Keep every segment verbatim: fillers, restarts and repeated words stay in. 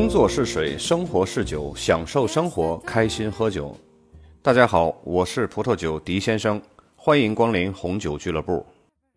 工作是水，生活是酒，享受生活，开心喝酒。大家好，我是葡萄酒狄先生，欢迎光临红酒俱乐部。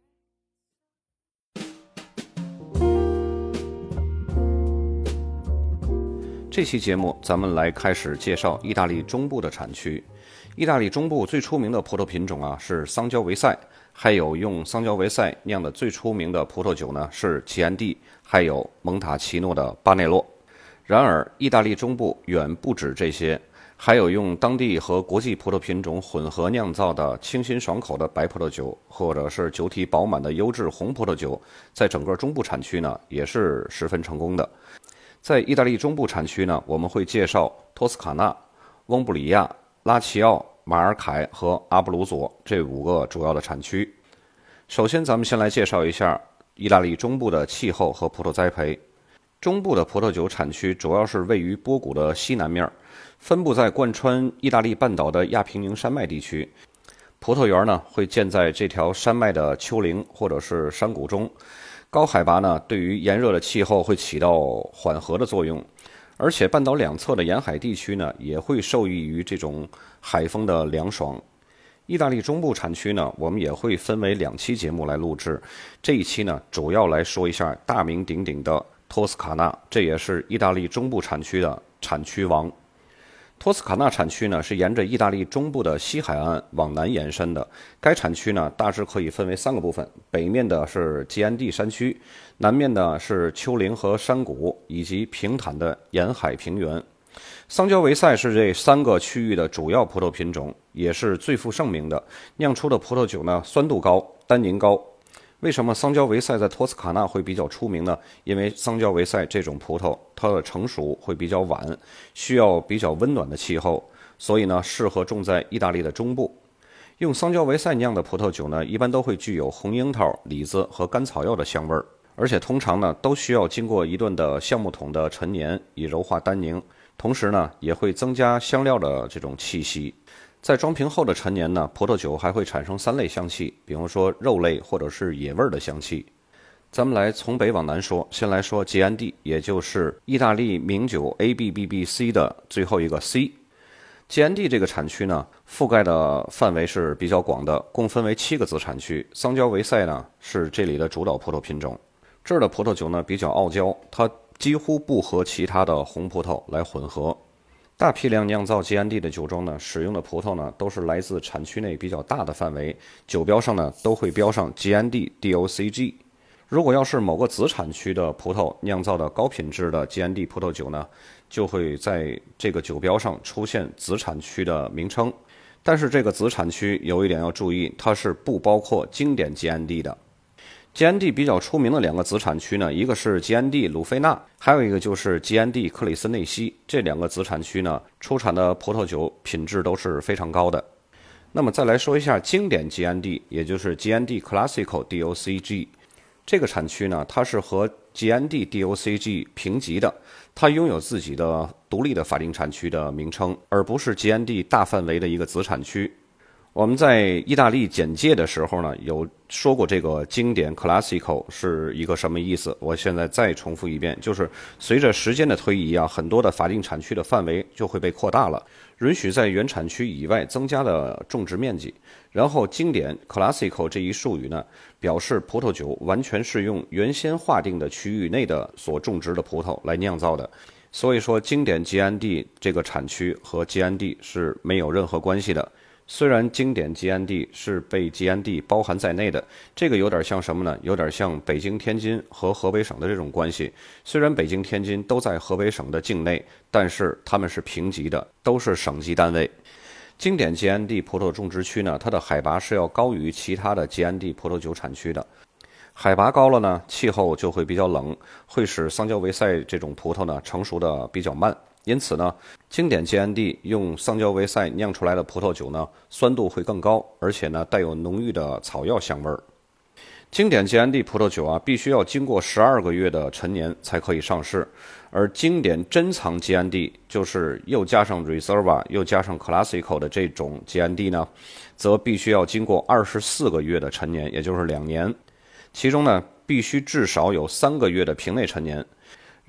这期节目咱们来开始介绍意大利中部的产区。意大利中部最出名的葡萄品种啊是桑娇维塞，还有用桑娇维塞酿的最出名的葡萄酒呢是吉安蒂，还有蒙塔奇诺的巴内洛。然而意大利中部远不止这些，还有用当地和国际葡萄品种混合酿造的清新爽口的白葡萄酒，或者是酒体饱满的优质红葡萄酒，在整个中部产区呢也是十分成功的。在意大利中部产区呢，我们会介绍托斯卡纳、翁布里亚、拉齐奥、马尔凯和阿布鲁佐这五个主要的产区。首先咱们先来介绍一下意大利中部的气候和葡萄栽培。中部的葡萄酒产区主要是位于波谷的西南面，分布在贯穿意大利半岛的亚平宁山脉地区。葡萄园呢会建在这条山脉的丘陵或者是山谷中。高海拔呢对于炎热的气候会起到缓和的作用，而且半岛两侧的沿海地区呢也会受益于这种海风的凉爽。意大利中部产区呢我们也会分为两期节目来录制，这一期呢主要来说一下大名鼎鼎的托斯卡纳，这也是意大利中部产区的产区王。托斯卡纳产区呢是沿着意大利中部的西海岸往南延伸的，该产区呢大致可以分为三个部分，北面的是吉安蒂山区，南面呢是丘陵和山谷以及平坦的沿海平原。桑娇维塞是这三个区域的主要葡萄品种，也是最负盛名的，酿出的葡萄酒呢酸度高，单宁高。为什么桑娇维塞在托斯卡纳会比较出名呢？因为桑娇维塞这种葡萄它的成熟会比较晚，需要比较温暖的气候，所以呢适合种在意大利的中部。用桑娇维塞酿的葡萄酒呢一般都会具有红樱桃、李子和甘草药的香味儿，而且通常呢都需要经过一段的橡木桶的陈年以柔化单宁，同时呢也会增加香料的这种气息。在装瓶后的陈年呢，葡萄酒还会产生三类香气，比如说肉类或者是野味的香气。咱们来从北往南说，先来说吉安蒂，也就是意大利名酒 A B B B C 的最后一个 C。吉安蒂这个产区呢，覆盖的范围是比较广的，共分为七个子产区。桑娇维塞呢是这里的主导葡萄品种。这儿的葡萄酒呢比较傲娇，它几乎不和其他的红葡萄来混合。大批量酿造吉安蒂的酒庄呢，使用的葡萄呢都是来自产区内比较大的范围，酒标上呢都会标上吉安蒂 D O C G。如果要是某个子产区的葡萄酿造的高品质的吉安蒂葡萄酒呢，就会在这个酒标上出现子产区的名称。但是这个子产区有一点要注意，它是不包括经典吉安蒂的。吉安蒂比较出名的两个子产区呢，一个是吉安蒂鲁菲纳，还有一个就是吉安蒂克里斯内西。这两个子产区呢，出产的葡萄酒品质都是非常高的。那么再来说一下经典吉安蒂，也就是吉安蒂 Classical D O C G。这个产区呢，它是和吉安蒂 D O C G 平级的，它拥有自己的独立的法定产区的名称，而不是吉安蒂大范围的一个子产区。我们在意大利简介的时候呢，有说过这个经典 classical 是一个什么意思，我现在再重复一遍，就是随着时间的推移啊，很多的法定产区的范围就会被扩大了，允许在原产区以外增加的种植面积。然后经典 classical 这一术语呢，表示葡萄酒完全是用原先划定的区域内的所种植的葡萄来酿造的。所以说经典吉安蒂这个产区和吉安蒂是没有任何关系的。虽然经典吉安蒂是被吉安蒂包含在内的，这个有点像什么呢？有点像北京、天津和河北省的这种关系。虽然北京、天津都在河北省的境内，但是他们是平级的，都是省级单位。经典吉安蒂葡萄种植区呢，它的海拔是要高于其他的吉安蒂葡萄酒产区的。海拔高了呢，气候就会比较冷，会使桑娇维塞这种葡萄呢成熟的比较慢。因此呢，经典吉安蒂用桑娇维塞酿出来的葡萄酒呢，酸度会更高，而且呢带有浓郁的草药香味儿。经典吉安蒂葡萄酒啊，必须要经过十二个月的陈年才可以上市，而经典珍藏吉安蒂，就是又加上 Reserva 又加上 Classical 的这种吉安蒂呢，则必须要经过二十四个月的陈年，也就是两年，其中呢必须至少有三个月的瓶内陈年。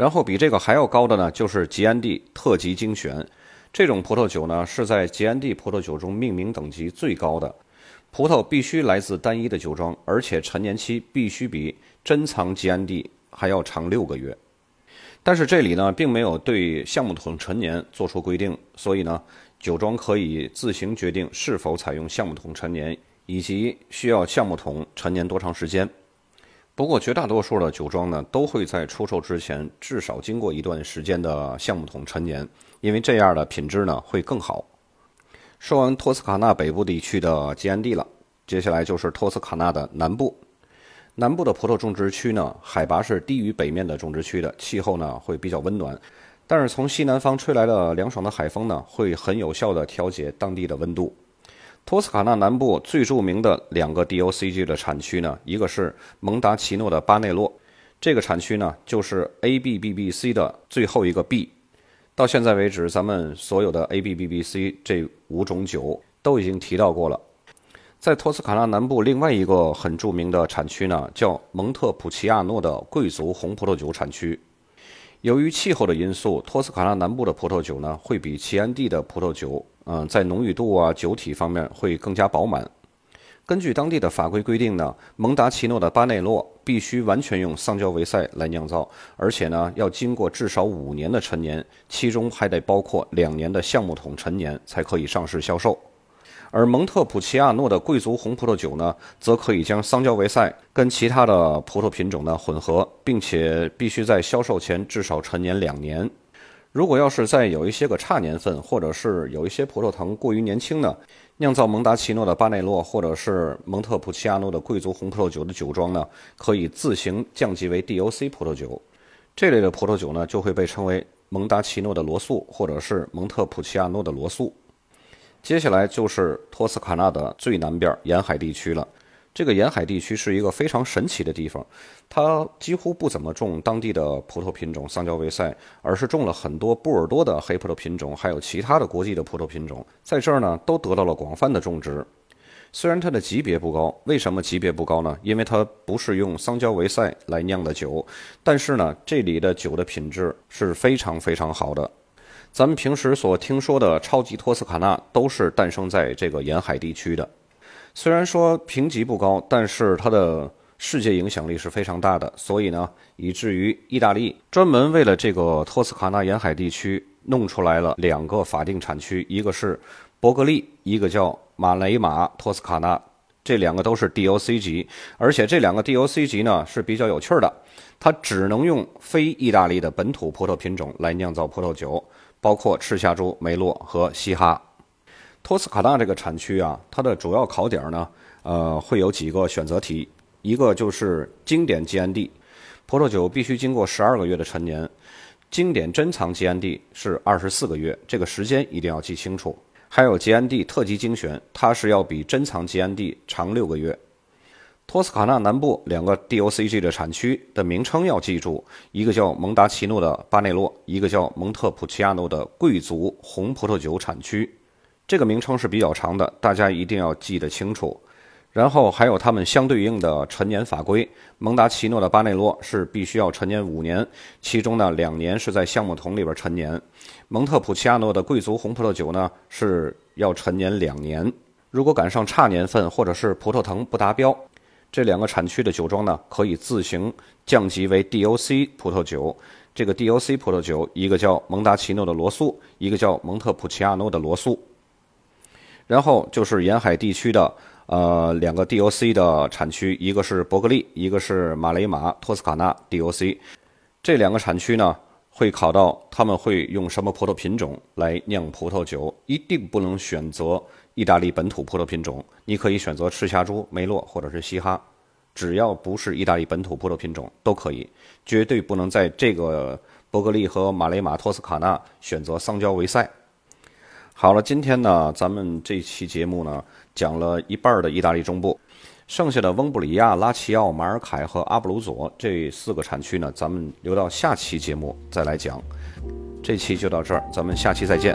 然后比这个还要高的呢，就是吉安地特级精选。这种葡萄酒呢，是在吉安地葡萄酒中命名等级最高的。葡萄必须来自单一的酒庄，而且陈年期必须比珍藏吉安地还要长六个月。但是这里呢，并没有对橡木桶陈年做出规定，所以呢，酒庄可以自行决定是否采用橡木桶陈年，以及需要橡木桶陈年多长时间。不过绝大多数的酒庄呢，都会在出售之前至少经过一段时间的橡木桶陈年，因为这样的品质呢会更好。说完托斯卡纳北部地区的吉安地了，接下来就是托斯卡纳的南部。南部的葡萄种植区呢，海拔是低于北面的种植区的，气候呢会比较温暖，但是从西南方吹来的凉爽的海风呢，会很有效地调节当地的温度。托斯卡纳南部最著名的两个 D O C G 的产区呢，一个是蒙达奇诺的巴内洛，这个产区呢就是 A B B B C 的最后一个 B。到现在为止，咱们所有的 A B B B C 这五种酒都已经提到过了。在托斯卡纳南部另外一个很著名的产区呢，叫蒙特普奇亚诺的贵族红葡萄酒产区。由于气候的因素，托斯卡纳南部的葡萄酒呢，会比齐安地的葡萄酒，嗯、呃，在浓郁度啊、酒体方面会更加饱满。根据当地的法规规定呢，蒙达奇诺的巴内洛必须完全用桑娇维塞来酿造，而且呢，要经过至少五年的陈年，其中还得包括两年的橡木桶陈年，才可以上市销售。而蒙特普奇亚诺的贵族红葡萄酒呢，则可以将桑娇维塞跟其他的葡萄品种呢混合，并且必须在销售前至少陈年两年。如果要是再有一些个差年份，或者是有一些葡萄藤过于年轻呢，酿造蒙达奇诺的巴内洛或者是蒙特普奇亚诺的贵族红葡萄酒的酒庄呢，可以自行降级为 D O C 葡萄酒。这类的葡萄酒呢，就会被称为蒙达奇诺的罗素，或者是蒙特普奇亚诺的罗素。接下来就是托斯卡纳的最南边沿海地区了。这个沿海地区是一个非常神奇的地方，它几乎不怎么种当地的葡萄品种桑娇维塞，而是种了很多波尔多的黑葡萄品种，还有其他的国际的葡萄品种，在这儿呢都得到了广泛的种植。虽然它的级别不高，为什么级别不高呢？因为它不是用桑娇维塞来酿的酒，但是呢，这里的酒的品质是非常非常好的。咱们平时所听说的超级托斯卡纳都是诞生在这个沿海地区的。虽然说评级不高，但是它的世界影响力是非常大的，所以呢，以至于意大利专门为了这个托斯卡纳沿海地区弄出来了两个法定产区，一个是伯格利，一个叫马雷马托斯卡纳，这两个都是 D O C 级，而且这两个 D O C 级呢是比较有趣的，它只能用非意大利的本土葡萄品种来酿造葡萄酒，包括赤霞珠、梅洛和西哈。托斯卡纳这个产区啊，它的主要考点呢，呃，会有几个选择题，一个就是经典吉安地，葡萄酒必须经过十二个月的陈年，经典珍藏吉安地是二十四个月，这个时间一定要记清楚。还有吉安地特级精选，它是要比珍藏吉安地长六个月。托斯卡纳南部两个 D O C G 的产区的名称要记住，一个叫蒙达奇诺的巴内洛，一个叫蒙特普奇亚诺的贵族红葡萄酒产区。这个名称是比较长的，大家一定要记得清楚。然后还有他们相对应的陈年法规，蒙达奇诺的巴内洛是必须要陈年五年，其中呢两年是在橡木桶里边陈年。蒙特普奇亚诺的贵族红葡萄酒呢是要陈年两年。如果赶上差年份或者是葡萄藤不达标，这两个产区的酒庄呢可以自行降级为 D O C 葡萄酒。这个 D O C 葡萄酒，一个叫蒙达奇诺的罗素，一个叫蒙特普奇亚诺的罗素。然后就是沿海地区的呃两个 D O C 的产区，一个是伯格利，一个是马雷马托斯卡纳 D O C。这两个产区呢会考到他们会用什么葡萄品种来酿葡萄酒，一定不能选择意大利本土葡萄品种，你可以选择赤霞珠、梅洛或者是西哈，只要不是意大利本土葡萄品种都可以，绝对不能在这个伯格利和马雷马托斯卡纳选择桑娇维塞。好了，今天呢，咱们这期节目呢，讲了一半的意大利中部，剩下的翁布里亚、拉齐奥、马尔凯和阿布鲁佐这四个产区呢，咱们留到下期节目再来讲。这期就到这儿，咱们下期再见。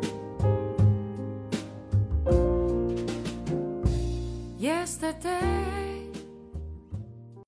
Yesterday